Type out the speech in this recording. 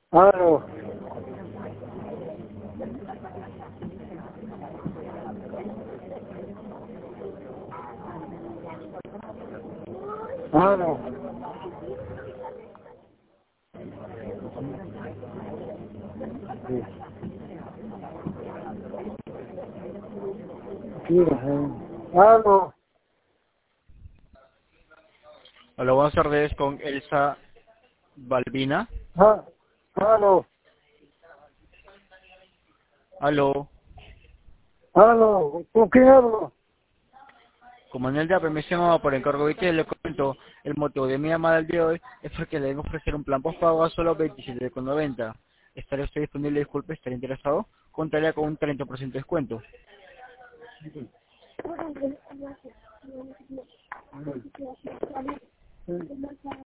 Aló, aló. Sí. Mira, aló, Hola, buenas tardes con Elsa Balbina. ah, aló, Aló, aló, ¿con quién hablo? como en el día me llamaba por encargo de que le comento, el motivo de mi llamada el día de hoy es porque le debo ofrecer un plan postpago a solo 27,90. ¿Estaría usted disponible? Disculpe, ¿estaría interesado? Contaría con un 30% de descuento. Sí.